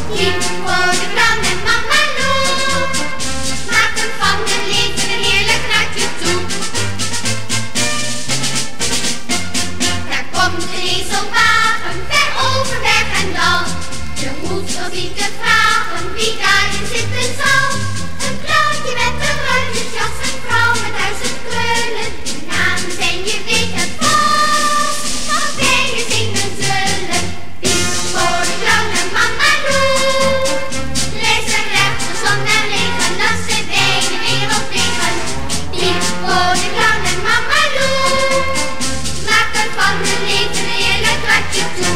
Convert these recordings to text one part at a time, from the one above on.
Piep voor de clown en mama Lou maken van het leven een heerlijk ratje toe. Daar komt een ezelwagen ver over berg en dal. Je hoeft nog niet te vragen wie daarin zitten zal. Een clowntje met een ruitjesjas, een vrouw met 1000 krullen. De namen zijn, je weet het vast, nog bij je zingen zullen. Piep voor de clown en mama Lou. Links en rechts, de zon en regen, langs de wijde wereld liggen. Piep voor de clown en mama Lou maken van hun leven een heerlijk ratje toe.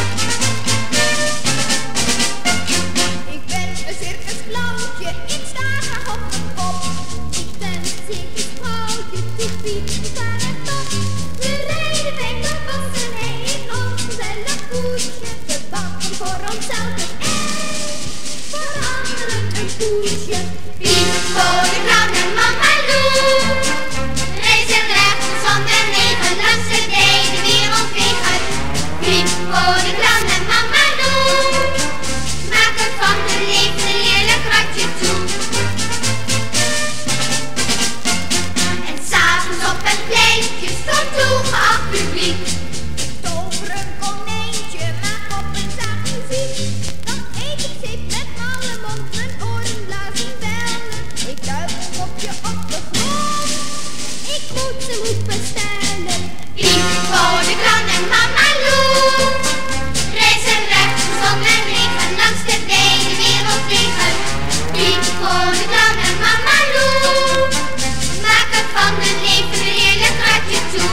Ik ben een circusclowntje, ik sta graag op mijn kop. Ik ben een circusvrouwtje, toepie, ik sta rechtop. We rijden bij de bossen heen in ons gezellig koetsje. We bakken voor onszelf een ei, voor anderen een koetsje. Piep voor de clown en mama Lou. Rechts en rechts, de zon en regen, langs de wijde wereld liggen. Piep voor de clown en mama Lou maken van hun leven een heerlijk ratje toe. En s'avonds op het pleintje stond toegeacht publiek. Tover een konijntje, maak op een zaak muziek. Dan eet ik zit met malle mond, mijn oren blazen bellen. Ik duik een kopje op de grond, ik moet ze goed bestellen. Piep voor de clown en mama Lou. Rechts en rechts, de zon en regen, langs de wijde wereld liggen. Piep voor de clown en mama Lou maken van hun leven een heerlijk ratje toe.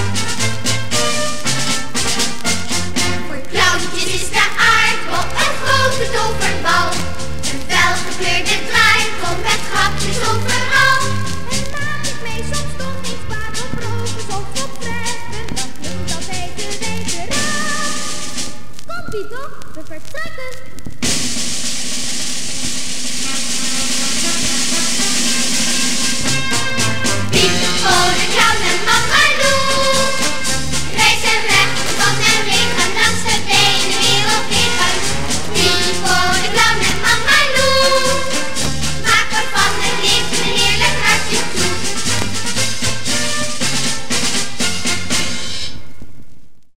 Voor clowntjes is de aardbol een grote toverbal. Een felgekleurde draaibol met grapjes overal. En maak ik mee soms toch niet kwaad op rovers of op trekken, dan klinkt altijd de wijze raad. Komt-ie toch, we vertrekken.